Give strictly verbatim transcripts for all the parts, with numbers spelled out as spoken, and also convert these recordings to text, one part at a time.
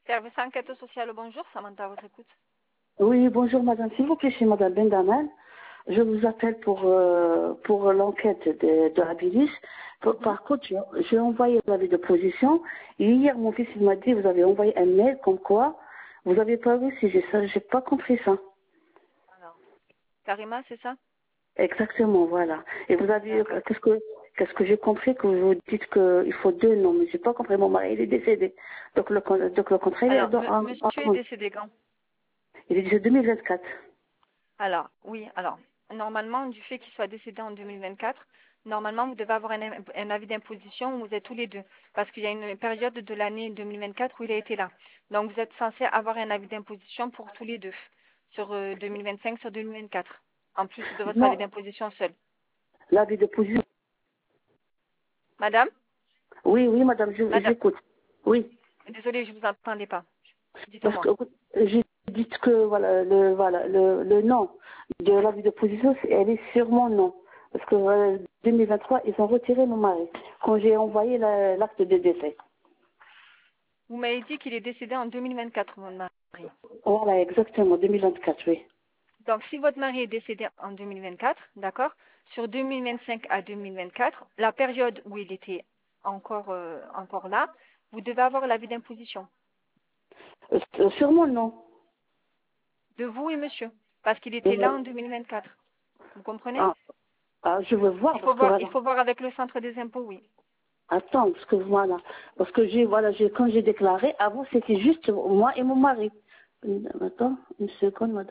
Service enquête sociale, bonjour, Samantha, à votre écoute. Oui, bonjour madame, s'il vous plaît, je suis madame Bendaman. Je vous appelle pour, euh, pour l'enquête de, de Habilis. Par, Mhm. par contre, j'ai j'ai envoyé l'avis de position. Et hier, mon fils il m'a dit, vous avez envoyé un mail comme quoi vous n'avez pas réussi. J'ai ça, j'ai pas compris ça. Alors, Karima, c'est ça? Exactement, voilà. Et vous avez, D'accord. qu'est-ce que, qu'est-ce que j'ai compris que vous dites qu'il faut deux noms, mais j'ai pas compris. Mon mari, il est décédé. Donc le, con- donc le contrat, il est Alors, dans, me- en, monsieur est en- décédé quand? il est décédé deux mille vingt-quatre. Alors, oui, alors, normalement, du fait qu'il soit décédé en deux mille vingt-quatre, normalement, vous devez avoir un, un avis d'imposition où vous êtes tous les deux. Parce qu'il y a une période de l'année deux mille vingt-quatre où il a été là. Donc, vous êtes censé avoir un avis d'imposition pour tous les deux, sur euh, deux mille vingt-cinq, sur deux mille vingt-quatre, en plus de votre avis Non, d'imposition seul. l'avis de position. Madame? Oui, oui, madame, je- Madame, j'écoute. Oui, désolée, je ne vous entendais pas. parce Dites-moi. que j'ai dit que voilà, le, voilà, le, le nom de l'avis de position, c'est- elle est sur mon nom. Parce que euh, deux mille vingt-trois, ils ont retiré mon mari quand j'ai envoyé la- l'acte de décès. Vous m'avez dit qu'il est décédé en deux mille vingt-quatre, votre mari. Voilà, exactement, deux mille vingt-quatre, oui. Donc, si votre mari est décédé en deux mille vingt-quatre, d'accord, sur deux mille vingt-cinq à deux mille vingt-quatre, la période où il était encore, euh, encore là, vous devez avoir l'avis d'imposition Euh, sur mon nom. de vous et monsieur, parce qu'il était là Euh, en deux mille vingt-quatre. Vous comprenez? ah, ah, je veux voir Il parce faut que voir, il voilà. faut voir avec le centre des impôts, oui. Attends, parce que voilà. Parce que j'ai, voilà, j'ai, quand j'ai déclaré, avant c'était juste moi et mon mari. Une- Attends, une seconde, madame.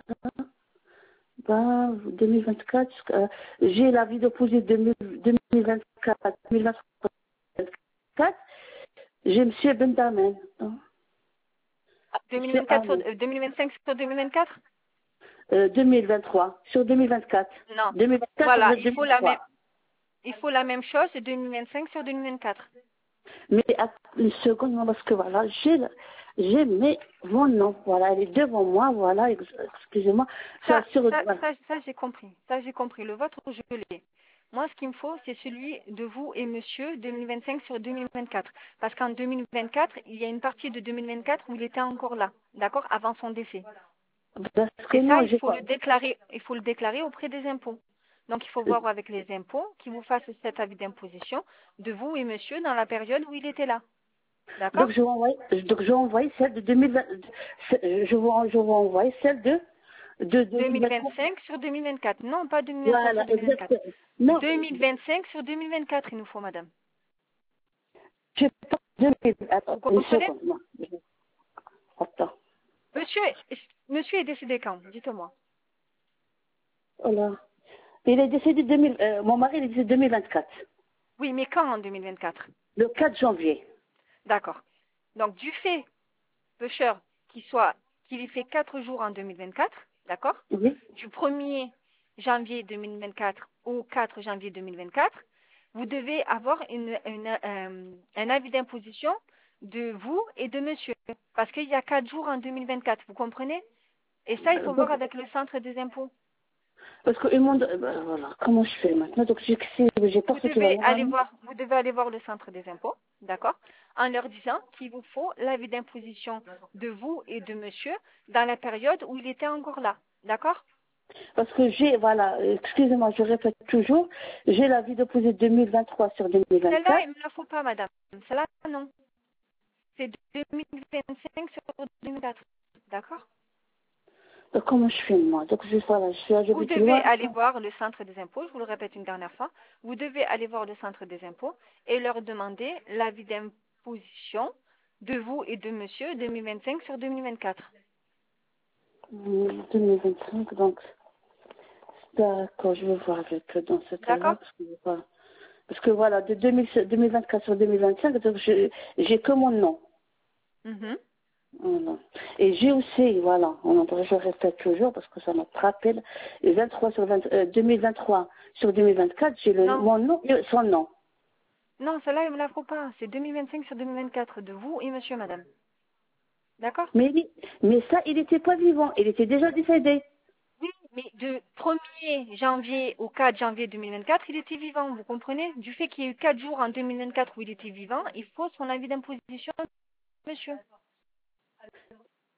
Ben, deux mille vingt-quatre, euh, j'ai l'avis d'opposé deux mille vingt-quatre, deux mille vingt-quatre, j'ai monsieur Bendamen. Hein. Ah, Monsieur deux mille vingt-quatre sur, Ahmed. euh, deux mille vingt-cinq sur deux mille vingt-quatre? Euh, deux mille vingt-trois, sur deux mille vingt-quatre. Non. deux mille vingt-quatre sur Voilà, il faut la même, deux mille vingt-trois. il faut la même chose de deux mille vingt-cinq sur deux mille vingt-quatre. Mais att- une seconde, non, parce que voilà, j'ai, le- j'ai mes, mon nom, voilà, elle est devant moi, voilà, ex- excusez-moi, ça Ça, sur, ça, voilà. ça, ça j'ai compris. Ça, j'ai compris. Le vôtre, je l'ai. Moi, ce qu'il me faut, c'est celui de vous et monsieur deux mille vingt-cinq sur deux mille vingt-quatre. Parce qu'en deux mille vingt-quatre, il y a une partie de deux mille vingt-quatre où il était encore là. D'accord? Avant son décès. Parce que Et ça, non, il j'ai faut pas, le déclarer, il faut le déclarer auprès des impôts. Donc, il faut voir avec les impôts qui vous fassent cet avis d'imposition de vous et monsieur dans la période où il était là. donc D'accord? je vais envoyer, donc je vais envoyer celle de deux mille vingt, je vais, je vais envoyer celle de, de deux mille vingt-quatre. deux mille vingt-cinq sur deux mille vingt-quatre. Non, pas deux mille vingt-cinq sur Voilà, deux mille vingt-quatre. exactement. Non, deux mille vingt-cinq sur deux mille vingt-quatre, il nous faut, madame. je pas deux mille. Attends, Vous une comprenez? seconde. Non. Attends. Monsieur, monsieur est décédé quand? Dites-moi. Oh là. Il est décédé deux mille, euh, mon mari il est décédé deux mille vingt-quatre. Oui, mais quand en deux mille vingt-quatre? Le quatre janvier. D'accord. Donc, du fait, pêcheur, qu'il soit, qu'il ait fait quatre jours en deux mille vingt-quatre, d'accord? Oui. Du premier janvier deux mille vingt-quatre au quatre janvier deux mille vingt-quatre, vous devez avoir une, une, euh, un avis d'imposition de vous et de monsieur. Parce qu'il y a quatre jours en deux mille vingt-quatre, vous comprenez? Et ça, il Euh, faut voir donc, avec le centre des impôts. parce que ils m'ont, euh, ben, voilà, comment je fais maintenant? Donc j'ai, j'ai pas Vous ce qui va devez me aller ramener. voir, vous devez aller voir le centre des impôts, d'accord, en leur disant qu'il vous faut l'avis d'imposition de vous et de monsieur dans la période où il était encore là, d'accord? Parce que j'ai, voilà, euh, excusez-moi, je répète toujours, j'ai la vie d'opposé deux mille vingt-trois sur Celle-là, deux mille vingt-quatre. il ne me la faut pas, madame. Celle-là, non. C'est deux mille vingt-cinq sur deux mille vingt-quatre, d'accord? Donc comment je fais moi? Donc je, voilà, je suis, Vous j'habite devez loin. aller voir le centre des impôts, je vous le répète une dernière fois, vous devez aller voir le centre des impôts et leur demander l'avis d'imposition de vous et de monsieur deux mille vingt-cinq sur deux mille vingt-quatre. deux mille vingt-cinq, donc d'accord, je vais voir avec eux dans ce cas-là, D'accord? parce que, voilà. Parce que voilà, de deux mille, deux mille vingt-quatre sur deux mille vingt-cinq, donc je, j'ai que mon nom. Mhm. Voilà. Et j'ai aussi, voilà, on, je répète toujours parce que ça me rappelle, et vingt-trois sur vingt, euh, deux mille vingt-trois sur deux mille vingt-quatre, j'ai le, Non, mon nom et son nom. non, celle-là, il ne me la faut pas. C'est deux mille vingt-cinq sur deux mille vingt-quatre de vous et monsieur, madame. D'accord? Mais, il- mais ça, il n'était pas vivant, il était déjà décédé. Oui, mais de premier janvier au quatre janvier deux mille vingt-quatre, il était vivant, vous comprenez? Du fait qu'il y a eu quatre jours en deux mille vingt-quatre où il était vivant, il faut son avis d'imposition, monsieur.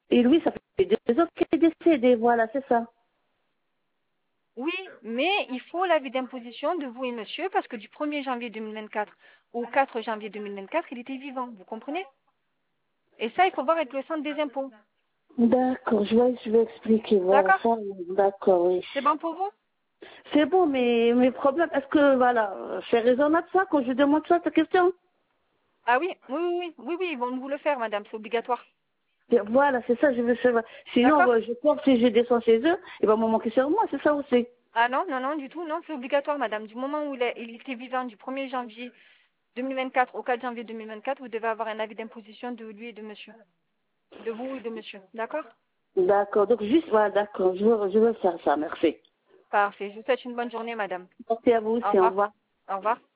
Et lui, ça fait deux ans qu'il est décédé, voilà, c'est ça. Oui, mais il faut l'avis d'imposition de vous et monsieur parce que du premier janvier deux mille vingt-quatre au quatre janvier deux mille vingt-quatre, il était vivant, vous comprenez? Et ça, il faut voir avec le centre des impôts. D'accord, je vais, je vais expliquer, voilà, D'accord? ça, d'accord, oui. C'est bon pour vous? C'est bon, mais mes problèmes, est-ce que, voilà, c'est raisonnable ça quand je demande ça, cette question? Ah oui, oui, oui, oui, oui, oui, ils vont vous le faire, madame, c'est obligatoire. Voilà, c'est ça, je veux savoir. Sinon, D'accord? euh, je pense que si je descends chez eux, ils vont me manquer sur moi, c'est ça aussi. Ah non, non, non, du tout, non, c'est obligatoire, madame. Du moment où il, est- il était vivant, du premier janvier deux mille vingt-quatre au quatre janvier deux mille vingt-quatre, vous devez avoir un avis d'imposition de lui et de monsieur. De vous et de monsieur. D'accord? D'accord, donc juste, voilà, d'accord, je veux, je veux faire ça, merci. Parfait. Je vous souhaite une bonne journée, madame. Merci à vous Au aussi, au revoir. revoir. Au revoir.